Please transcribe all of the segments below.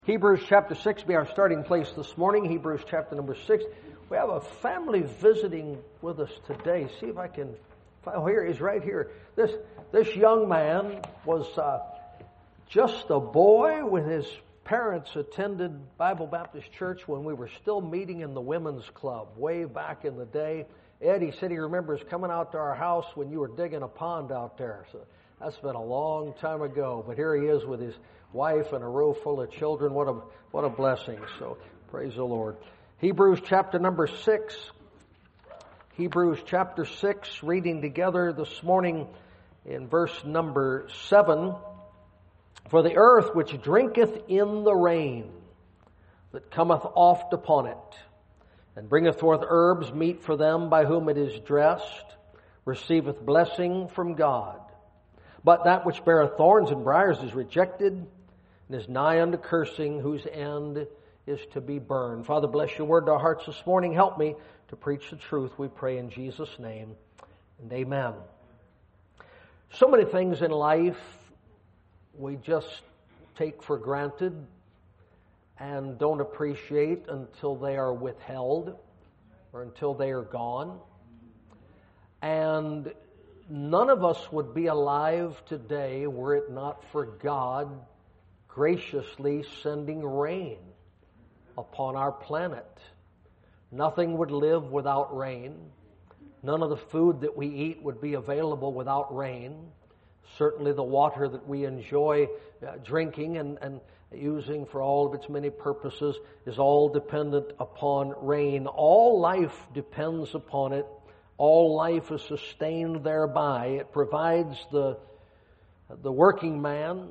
Hebrews chapter 6 be our starting place this morning. Hebrews chapter number 6. We have a family visiting with us today. See if I can find. Oh, here he's right here. This young man was just a boy when his parents attended Bible Baptist Church when we were still meeting in the women's club way back in the day. Ed, he said he remembers coming out to our house when you were digging a pond out there. So that's been a long time ago. But here he is with his wife and a row full of children. What a blessing. So praise the Lord. Hebrews chapter number 6. Hebrews chapter 6, reading together this morning in verse number 7. For the earth which drinketh in the rain that cometh oft upon it, and bringeth forth herbs meet for them by whom it is dressed, receiveth blessing from God. But that which beareth thorns and briars is rejected, and is nigh unto cursing, whose end is to be burned. Father, bless your word to our hearts this morning. Help me to preach the truth, we pray in Jesus' name, and amen. So many things in life we just take for granted and don't appreciate until they are withheld or until they are gone. And none of us would be alive today were it not for God graciously sending rain upon our planet. Nothing would live without rain. None of the food that we eat would be available without rain. Certainly the water that we enjoy drinking and using for all of its many purposes is all dependent upon rain. All life depends upon it. All life is sustained thereby. It provides the working man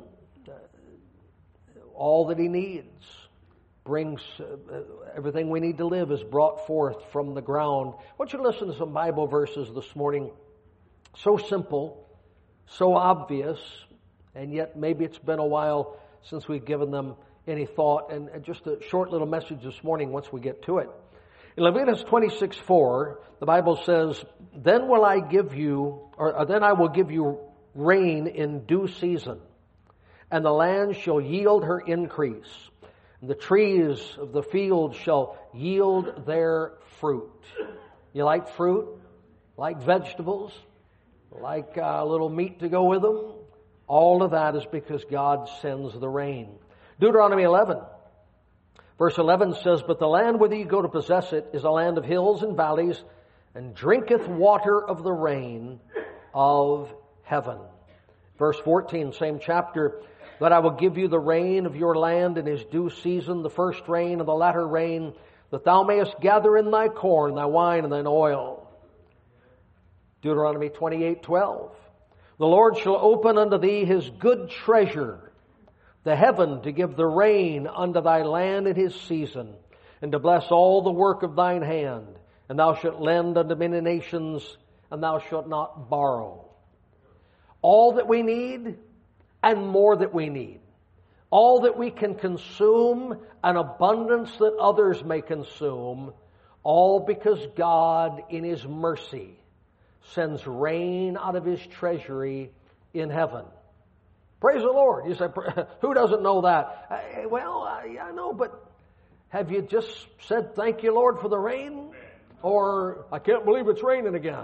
all that he needs. Brings everything we need to live is brought forth from the ground. I want you to listen to some Bible verses this morning. So simple, so obvious, and yet maybe it's been a while since we've given them any thought. And just a short little message this morning once we get to it. In Leviticus 26:4, the Bible says, Then I will give you rain in due season, and the land shall yield her increase, and the trees of the field shall yield their fruit. You like fruit? Like vegetables? Like a little meat to go with them? All of that is because God sends the rain. Deuteronomy 11. Verse 11 says, But the land whither you go to possess it is a land of hills and valleys, and drinketh water of the rain of heaven. Verse 14, same chapter, That I will give you the rain of your land in his due season, the first rain and the latter rain, that thou mayest gather in thy corn, thy wine, and thine oil. Deuteronomy 28:12, The Lord shall open unto thee his good treasure, the heaven, to give the rain unto thy land in his season, and to bless all the work of thine hand. And thou shalt lend unto many nations, and thou shalt not borrow. All that we need, and more that we need. All that we can consume, an abundance that others may consume, all because God, in his mercy, sends rain out of his treasury in heaven. Praise the Lord. You say, who doesn't know that? I know, but have you just said, thank you, Lord, for the rain? Or, I can't believe it's raining again.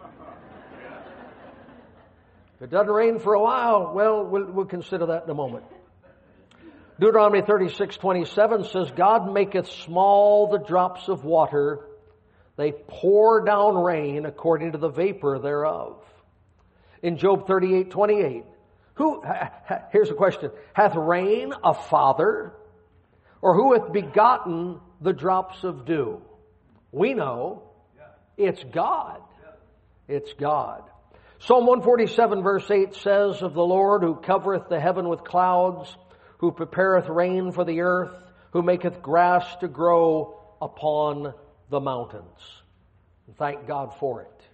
If it doesn't rain for a while, we'll consider that in a moment. Deuteronomy 36:27 says, God maketh small the drops of water. They pour down rain according to the vapor thereof. In Job 38:28, here's a question. Hath rain a father? Or who hath begotten the drops of dew? We know it's God. It's God. Psalm 147 verse 8 says of the Lord, who covereth the heaven with clouds, who prepareth rain for the earth, who maketh grass to grow upon the mountains. And thank God for it.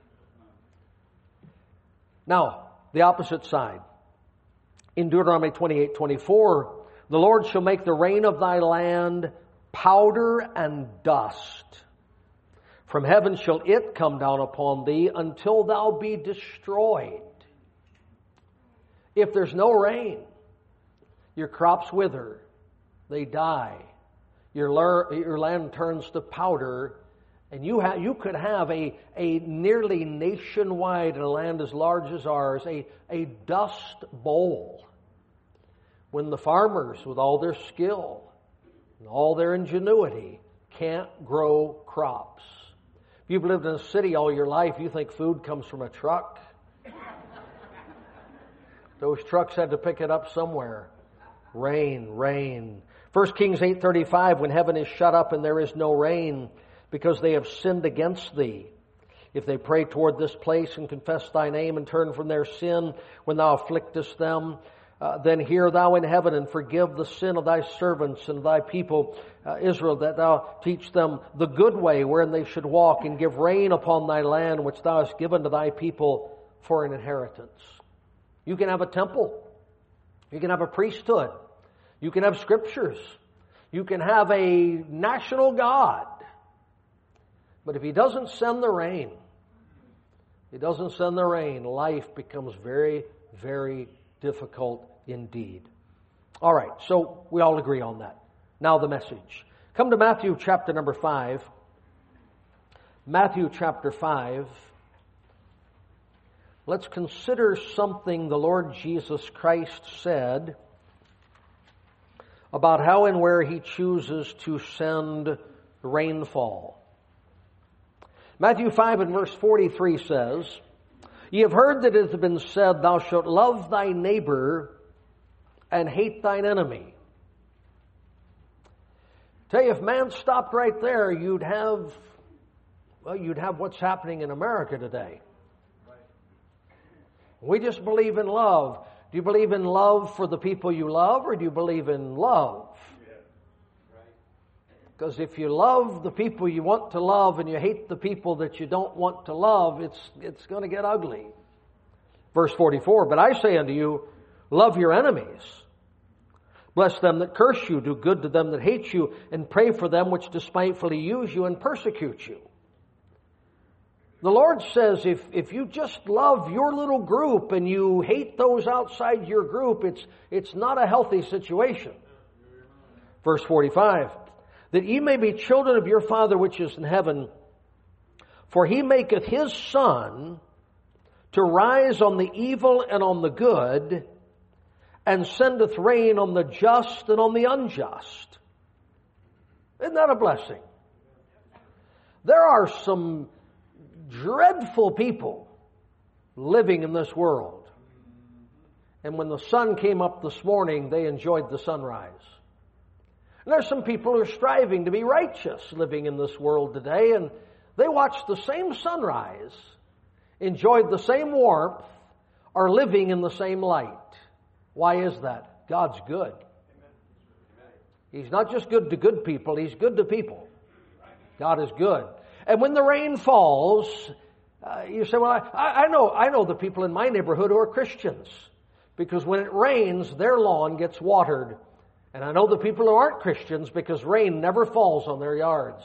Now, the opposite side. In Deuteronomy 28:24, the Lord shall make the rain of thy land powder and dust. From heaven shall it come down upon thee until thou be destroyed. If there's no rain, your crops wither, They die. Your land turns to powder, and you could have a nearly nationwide, in a land as large as ours, a dust bowl, when the farmers, with all their skill and all their ingenuity, can't grow crops. If you've lived in a city all your life, you think food comes from a truck. Those trucks had to pick it up somewhere. Rain, rain. 1 Kings 8:35, when heaven is shut up and there is no rain, because they have sinned against thee. If they pray toward this place and confess thy name and turn from their sin when thou afflictest them, then hear thou in heaven and forgive the sin of thy servants and thy people Israel, that thou teach them the good way wherein they should walk, and give rain upon thy land which thou hast given to thy people for an inheritance. You can have a temple. You can have a priesthood. You can have scriptures. You can have a national God. But if He doesn't send the rain, life becomes very, very difficult indeed. All right, so we all agree on that. Now the message. Come to Matthew chapter number 5. Matthew chapter 5. Let's consider something the Lord Jesus Christ said about how and where He chooses to send rainfall. Matthew 5 and verse 43 says, Ye have heard that it has been said, Thou shalt love thy neighbor and hate thine enemy. Tell you, if man stopped right there, you'd have what's happening in America today. We just believe in love. Do you believe in love for the people you love, or do you believe in love? Because if you love the people you want to love and you hate the people that you don't want to love, it's going to get ugly. Verse 44, But I say unto you, love your enemies. Bless them that curse you, do good to them that hate you, and pray for them which despitefully use you and persecute you. The Lord says if you just love your little group and you hate those outside your group, it's not a healthy situation. Verse 45, that ye may be children of your Father which is in heaven, for He maketh His sun to rise on the evil and on the good, and sendeth rain on the just and on the unjust. Isn't that a blessing? There are some dreadful people living in this world. And when the sun came up this morning, they enjoyed the sunrise. And there's some people who are striving to be righteous living in this world today, and they watched the same sunrise, enjoyed the same warmth, are living in the same light. Why is that? God's good. He's not just good to good people, He's good to people. God is good. And when the rain falls, you say, well, I know the people in my neighborhood who are Christians. Because when it rains, their lawn gets watered. And I know the people who aren't Christians because rain never falls on their yards.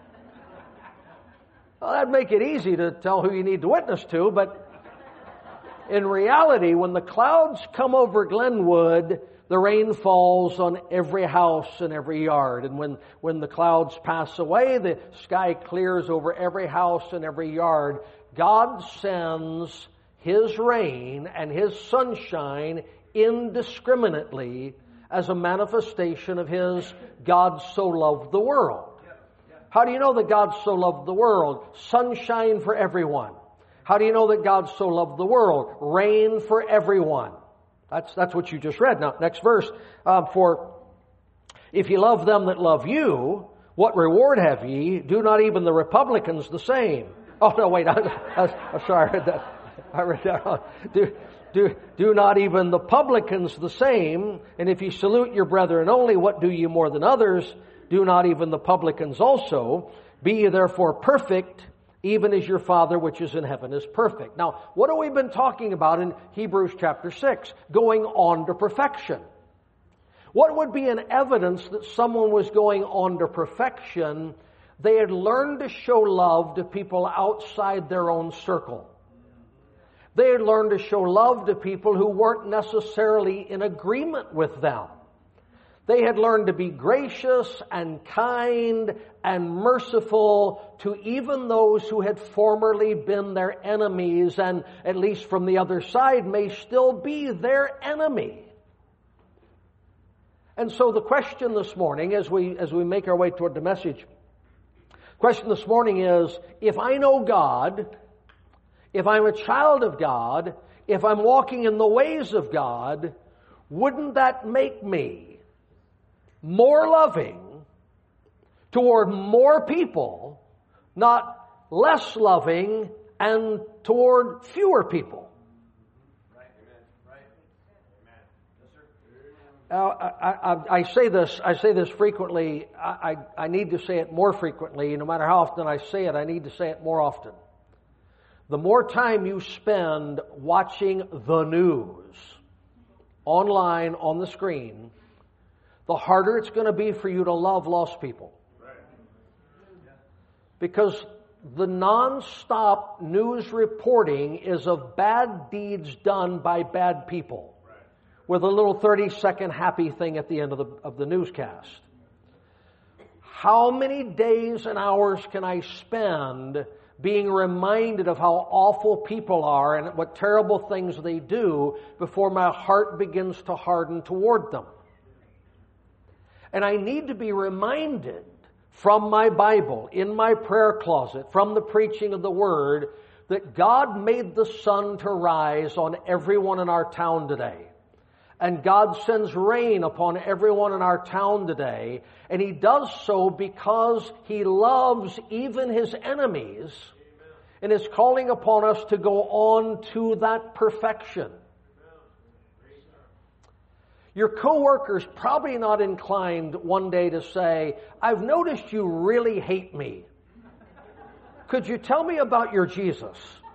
Well, that'd make it easy to tell who you need to witness to, but in reality, when the clouds come over Glenwood, the rain falls on every house and every yard. And when the clouds pass away, the sky clears over every house and every yard. God sends His rain and His sunshine indiscriminately as a manifestation of His God so loved the world. How do you know that God so loved the world? Sunshine for everyone. How do you know that God so loved the world? Rain for everyone. That's what you just read. Now, next verse. For if ye love them that love you, what reward have ye? Do not even the Republicans the same? Oh, no, wait. I'm sorry. I read that wrong. Do not even the publicans the same? And if ye salute your brethren only, what do ye more than others? Do not even the publicans also? Be ye therefore perfect, even as your Father which is in heaven is perfect. Now, what have we been talking about in Hebrews chapter 6? Going on to perfection. What would be an evidence that someone was going on to perfection? They had learned to show love to people outside their own circle. They had learned to show love to people who weren't necessarily in agreement with them. They had learned to be gracious and kind and merciful to even those who had formerly been their enemies, and at least from the other side may still be their enemy. And so the question this morning, as we make our way toward the message, question this morning is, if I know God, if I'm a child of God, if I'm walking in the ways of God, wouldn't that make me more loving toward more people, not less loving and toward fewer people? I say this frequently. I need to say it more frequently. No matter how often I say it, I need to say it more often. The more time you spend watching the news online on the screen, the harder it's going to be for you to love lost people. Because the non-stop news reporting is of bad deeds done by bad people, with a little 30-second happy thing at the end of the newscast. How many days and hours can I spend being reminded of how awful people are and what terrible things they do before my heart begins to harden toward them? And I need to be reminded from my Bible, in my prayer closet, from the preaching of the Word, that God made the sun to rise on everyone in our town today. And God sends rain upon everyone in our town today. And He does so because He loves even His enemies and is calling upon us to go on to that perfection. Your coworker's probably not inclined one day to say, I've noticed you really hate me. Could you tell me about your Jesus?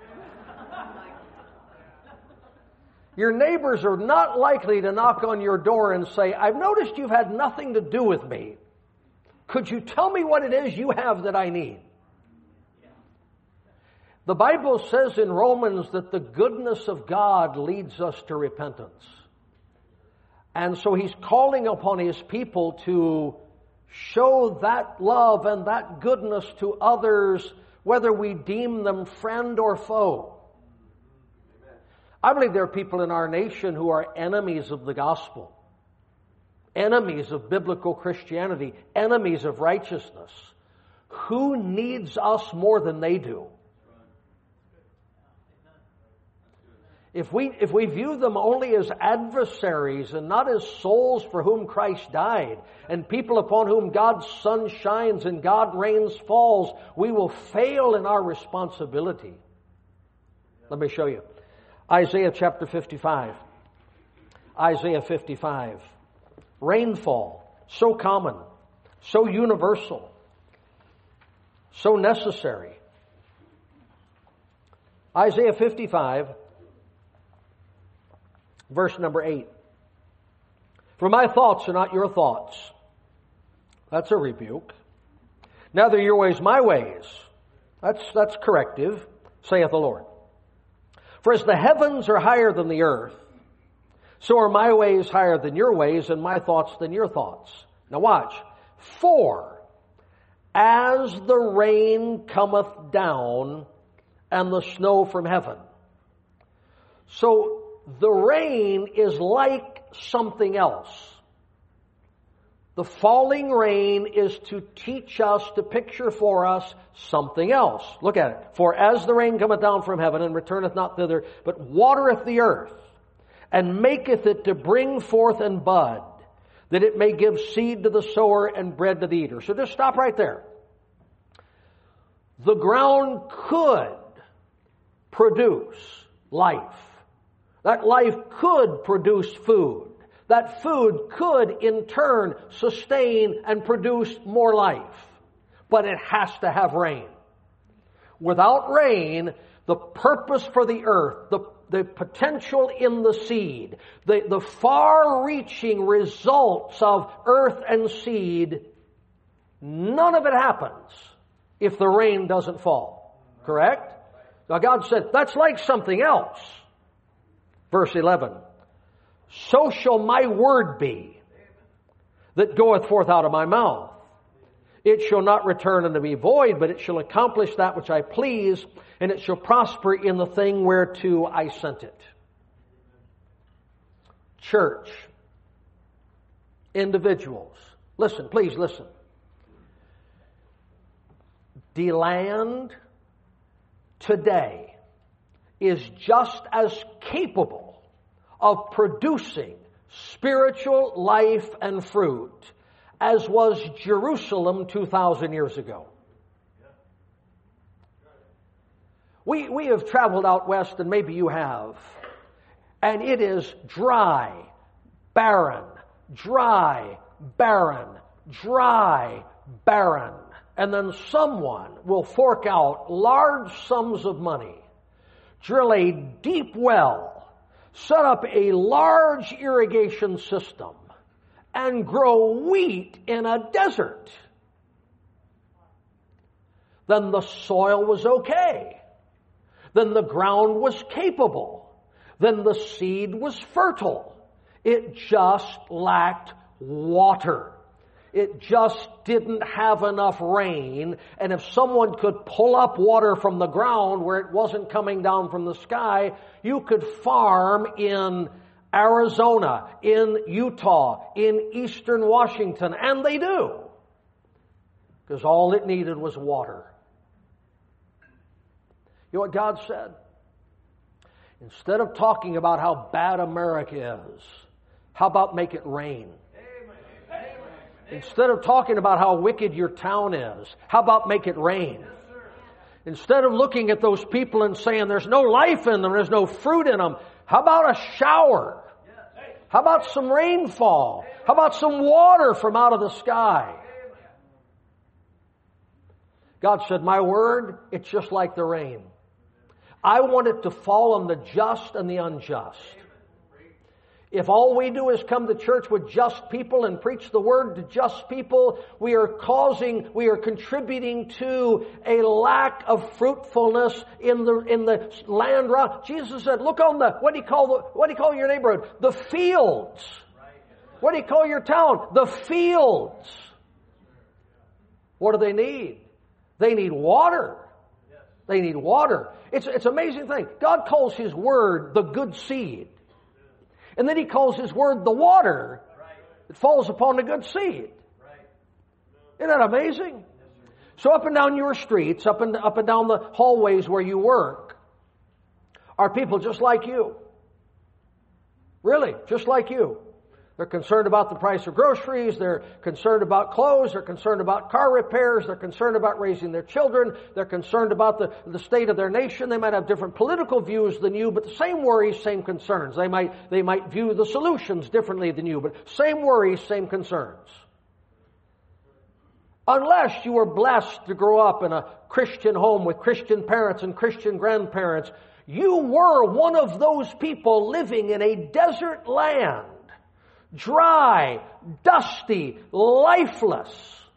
Your neighbors are not likely to knock on your door and say, I've noticed you've had nothing to do with me. Could you tell me what it is you have that I need? The Bible says in Romans that the goodness of God leads us to repentance. And so He's calling upon His people to show that love and that goodness to others, whether we deem them friend or foe. I believe there are people in our nation who are enemies of the gospel, enemies of biblical Christianity, enemies of righteousness. Who needs us more than they do? If we view them only as adversaries and not as souls for whom Christ died, and people upon whom God's sun shines and God's rain falls, we will fail in our responsibility. Let me show you. Isaiah chapter 55. Isaiah 55. Rainfall, so common, so universal, so necessary. Isaiah 55, verse number 8. For my thoughts are not your thoughts. That's a rebuke. Neither your ways my ways. That's corrective, saith the Lord. For as the heavens are higher than the earth, so are my ways higher than your ways, and my thoughts than your thoughts. Now watch. For as the rain cometh down and the snow from heaven. So the rain is like something else. The falling rain is to teach us, to picture for us something else. Look at it. For as the rain cometh down from heaven and returneth not thither, but watereth the earth, and maketh it to bring forth and bud, that it may give seed to the sower and bread to the eater. So just stop right there. The ground could produce life. That life could produce food. That food could, in turn, sustain and produce more life. But it has to have rain. Without rain, the purpose for the earth, the potential in the seed, the far-reaching results of earth and seed, none of it happens if the rain doesn't fall. Correct? Now God said, that's like something else. Verse 11. So shall my word be that goeth forth out of my mouth. It shall not return unto me void, but it shall accomplish that which I please, and it shall prosper in the thing whereto I sent it. Church, individuals, listen, please listen. DeLand today is just as capable of producing spiritual life and fruit as was Jerusalem 2,000 years ago. We have traveled out west, and maybe you have, and it is dry, barren, dry, barren, dry, barren. And then someone will fork out large sums of money, drill a deep well, set up a large irrigation system, and grow wheat in a desert. Then the soil was okay. Then the ground was capable. Then the seed was fertile. It just lacked water. It just didn't have enough rain. And if someone could pull up water from the ground where it wasn't coming down from the sky, you could farm in Arizona, in Utah, in eastern Washington. And they do. Because all it needed was water. You know what God said? Instead of talking about how bad America is, how about make it rain? Instead of talking about how wicked your town is, how about make it rain? Instead of looking at those people and saying there's no life in them, there's no fruit in them, how about a shower? How about some rainfall? How about some water from out of the sky? God said, my word, it's just like the rain. I want it to fall on the just and the unjust. If all we do is come to church with just people and preach the word to just people, we are contributing to a lack of fruitfulness in the land around. Jesus said, look on what do you call your neighborhood? The fields. What do you call your town? The fields. What do they need? They need water. They need water. It's an amazing thing. God calls His word the good seed. And then He calls His word the water that falls upon the good seed. Isn't that amazing? So up and down your streets, up and down the hallways where you work, are people just like you. Really, just like you. They're concerned about the price of groceries. They're concerned about clothes. They're concerned about car repairs. They're concerned about raising their children. They're concerned about the state of their nation. They might have different political views than you, but the same worries, same concerns. They might view the solutions differently than you, but same worries, same concerns. Unless you were blessed to grow up in a Christian home with Christian parents and Christian grandparents, you were one of those people living in a desert land. Dry, dusty, lifeless.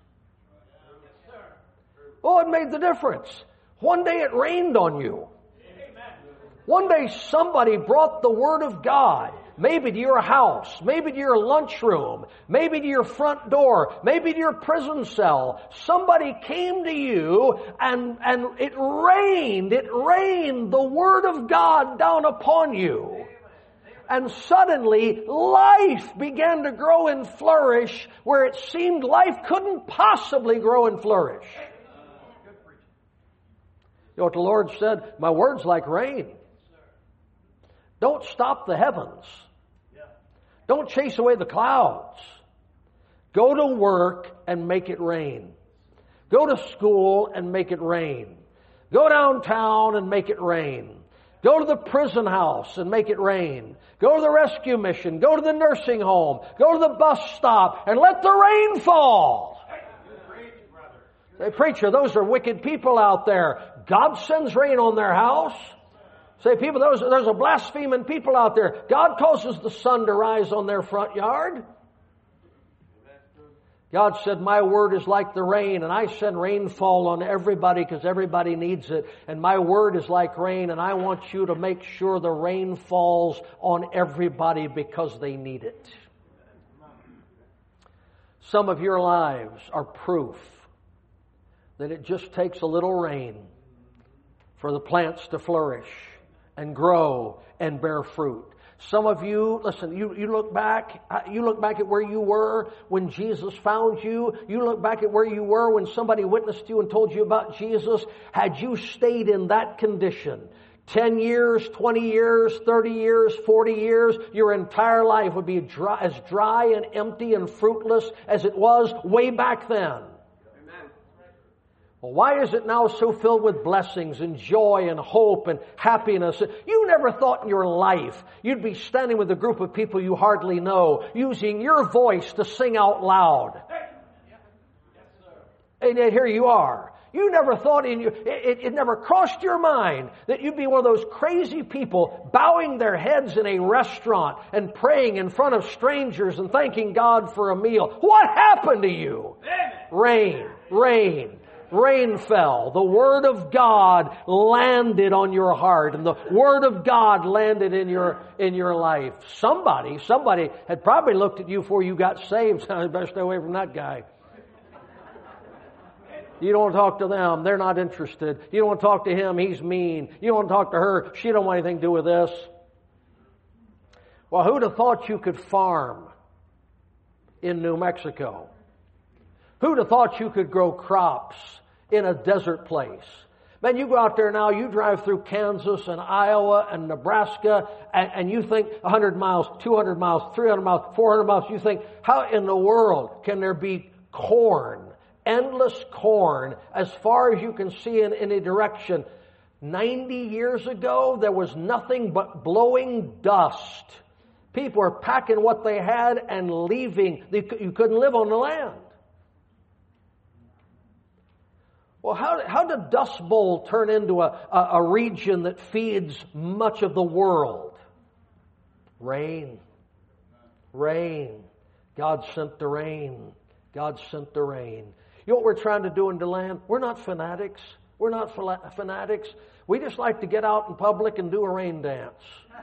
Oh, it made the difference. One day it rained on you. One day somebody brought the Word of God, maybe to your house, maybe to your lunchroom, maybe to your front door, maybe to your prison cell. Somebody came to you and it rained the Word of God down upon you. And suddenly, life began to grow and flourish where it seemed life couldn't possibly grow and flourish. You know what the Lord said? My word's like rain. Don't stop the heavens. Don't chase away the clouds. Go to work and make it rain. Go to school and make it rain. Go downtown and make it rain. Go to the prison house and make it rain. Go to the rescue mission. Go to the nursing home. Go to the bus stop and let the rain fall. Say, preacher, those are wicked people out there. God sends rain on their house. Say, people, there's a blaspheming people out there. God causes the sun to rise on their front yard. God said, my word is like the rain, and I send rainfall on everybody because everybody needs it. And my word is like rain, and I want you to make sure the rain falls on everybody because they need it. Some of your lives are proof that it just takes a little rain for the plants to flourish and grow and bear fruit. Some of you, listen, you look back at where you were when Jesus found you. You look back at where you were when somebody witnessed you and told you about Jesus. Had you stayed in that condition, 10 years, 20 years, 30 years, 40 years, your entire life would be as dry and empty and fruitless as it was way back then. Well, why is it now so filled with blessings and joy and hope and happiness? You never thought in your life you'd be standing with a group of people you hardly know, using your voice to sing out loud. And yet here you are. You never thought it never crossed your mind that you'd be one of those crazy people bowing their heads in a restaurant and praying in front of strangers and thanking God for a meal. What happened to you? Rain, rain. Rain fell. The Word of God landed on your heart, and the Word of God landed in your life. Somebody had probably looked at you before you got saved. I better stay away from that guy. You don't talk to them. They're not interested. You don't want to talk to him. He's mean. You don't want to talk to her. She don't want anything to do with this. Well, who'd have thought you could farm in New Mexico? Who'd have thought you could grow crops in a desert place? Man, you go out there now, you drive through Kansas and Iowa and Nebraska, and you think 100 miles, 200 miles, 300 miles, 400 miles, you think, how in the world can there be corn, endless corn, as far as you can see in any direction? 90 years ago, there was nothing but blowing dust. People were packing what they had and leaving. You couldn't live on the land. Well, how did Dust Bowl turn into a region that feeds much of the world? Rain. Rain. God sent the rain. God sent the rain. You know what we're trying to do in DeLand? We're not fanatics. We're not fanatics. We just like to get out in public and do a rain dance.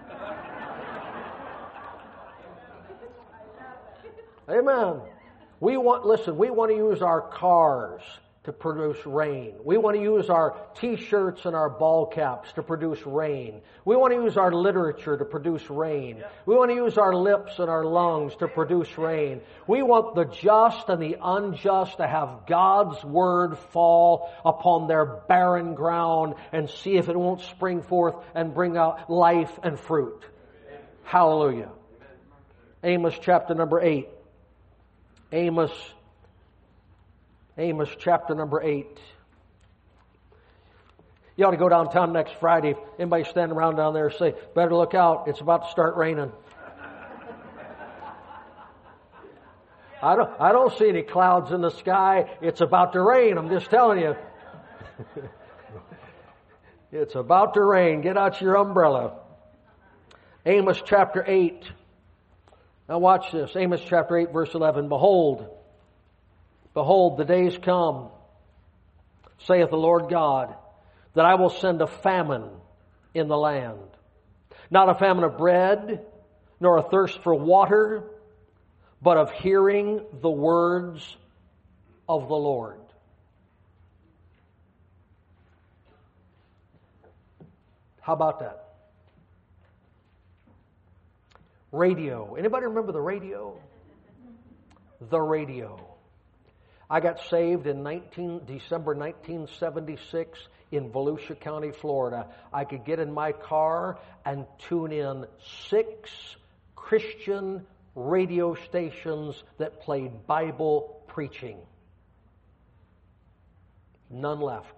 Amen. We want to use our cars to produce rain. We want to use our t-shirts and our ball caps to produce rain. We want to use our literature to produce rain. We want to use our lips and our lungs to produce rain. We want the just and the unjust to have God's Word fall upon their barren ground and see if it won't spring forth and bring out life and fruit. Hallelujah. Amos chapter number 8. Amos chapter number 8. You ought to go downtown next Friday. Anybody standing around down there say, better look out, it's about to start raining. I don't see any clouds in the sky. It's about to rain, I'm just telling you. It's about to rain. Get out your umbrella. Amos chapter 8. Now watch this. Amos chapter 8 verse 11. Behold, the days come, saith the Lord God, that I will send a famine in the land. Not a famine of bread, nor a thirst for water, but of hearing the words of the Lord. How about that? Radio. Anybody remember the radio? The radio. I got saved in December 1976 in Volusia County, Florida. I could get in my car and tune in 6 Christian radio stations that played Bible preaching. None left.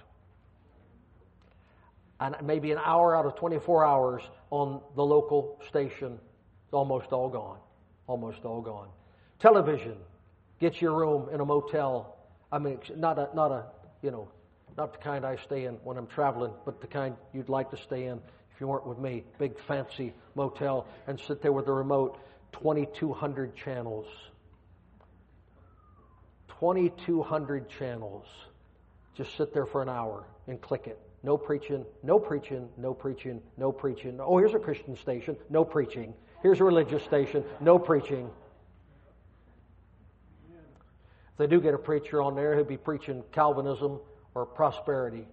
And maybe an hour out of 24 hours on the local station. It's almost all gone. Almost all gone. Television. Get your room in a motel. I mean, not the kind I stay in when I'm traveling, but the kind you'd like to stay in if you weren't with me. Big fancy motel and sit there with the remote. 2,200 channels. 2,200 channels. Just sit there for an hour and click it. No preaching, no preaching, no preaching, no preaching. Oh, here's a Christian station. No preaching. Here's a religious station. No preaching. If they do get a preacher on there, he'll be preaching Calvinism or prosperity.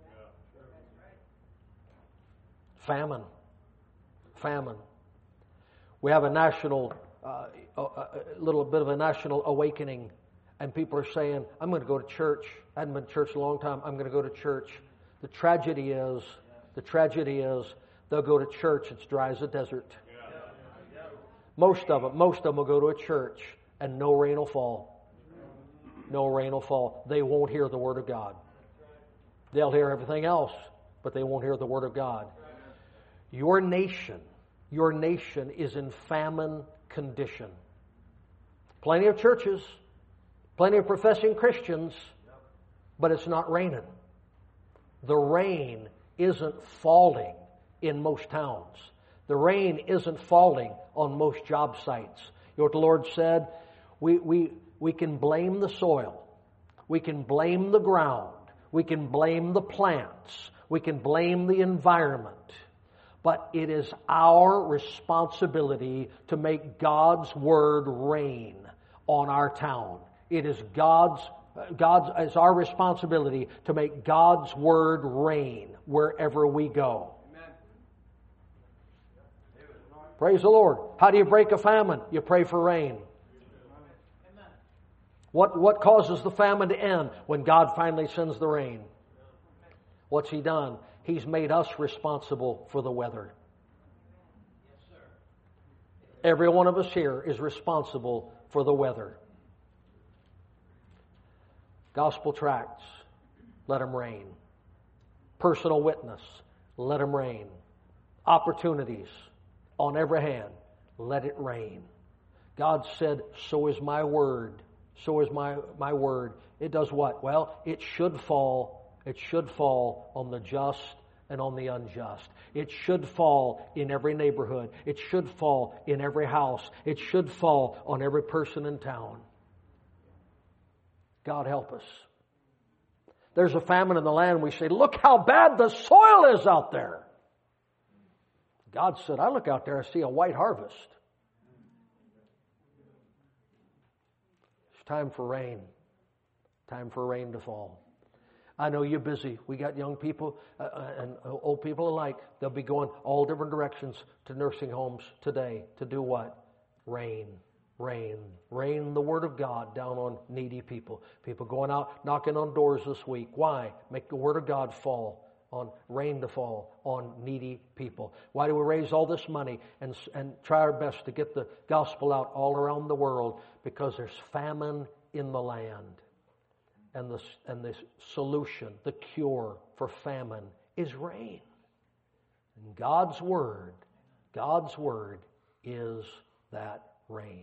Famine. Famine. We have a national, a little bit of a national awakening, and people are saying, I'm going to go to church. I hadn't been to church in a long time. I'm going to go to church. The tragedy is, they'll go to church. It's dry as a desert. Most of them will go to a church and no rain will fall. No rain will fall. They won't hear the Word of God. They'll hear everything else, but they won't hear the Word of God. Your nation is in famine condition. Plenty of churches, plenty of professing Christians, but it's not raining. The rain isn't falling in most towns. The rain isn't falling on most job sites. You know what the Lord said? We can blame the soil. We can blame the ground. We can blame the plants. We can blame the environment. But it is our responsibility to make God's Word rain on our town. It is it's our responsibility to make God's Word rain wherever we go. Praise the Lord. How do you break a famine? You pray for rain. What causes the famine to end? When God finally sends the rain. What's He done? He's made us responsible for the weather. Every one of us here is responsible for the weather. Gospel tracts, let them rain. Personal witness, let them rain. Opportunities on every hand, let it rain. God said, so is my word. So is my word. It does what? Well, it should fall. It should fall on the just and on the unjust. It should fall in every neighborhood. It should fall in every house. It should fall on every person in town. God help us. There's a famine in the land. We say, look how bad the soil is out there. God said, I look out there, I see a white harvest. It's time for rain. Time for rain to fall. I know you're busy. We got young people and old people alike. They'll be going all different directions to nursing homes today to do what? Rain. Rain. Rain the Word of God down on needy people. People going out knocking on doors this week. Why? Make the Word of God fall. On rain to fall on needy people. Why do we raise all this money and try our best to get the gospel out all around the world? Because there's famine in the land. And the solution, the cure for famine is rain. And God's Word is that rain.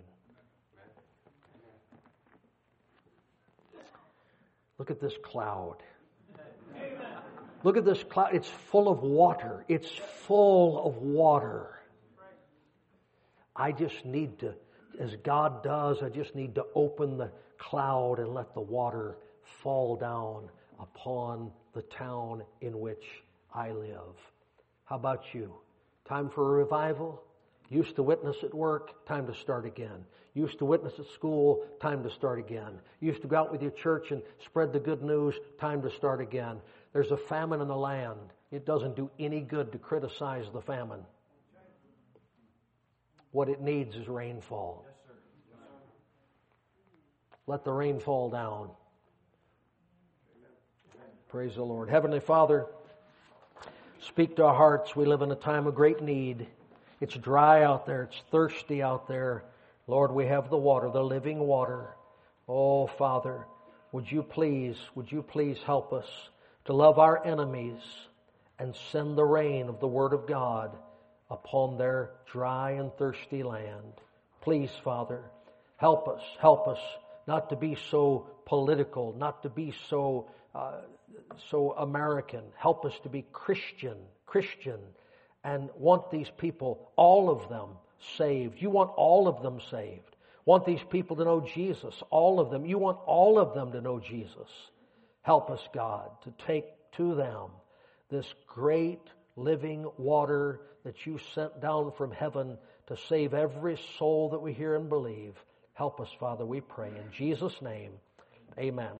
Look at this cloud. Look at this cloud. It's full of water. It's full of water. I just need to, as God does, I just need to open the cloud and let the water fall down upon the town in which I live. How about you? Time for a revival? Used to witness at work? Time to start again. Used to witness at school? Time to start again. Used to go out with your church and spread the good news? Time to start again. There's a famine in the land. It doesn't do any good to criticize the famine. What it needs is rainfall. Let the rain fall down. Praise the Lord. Heavenly Father, speak to our hearts. We live in a time of great need. It's dry out there. It's thirsty out there. Lord, we have the water, the living water. Oh, Father, would you please help us to love our enemies and send the rain of the Word of God upon their dry and thirsty land. Please, Father, help us not to be so political, not to be so American. Help us to be Christian, and want these people, all of them, saved. You want all of them saved. Want these people to know Jesus, all of them. You want all of them to know Jesus. Help us, God, to take to them this great living water that you sent down from heaven to save every soul that we hear and believe. Help us, Father, we pray. In Jesus' name, Amen.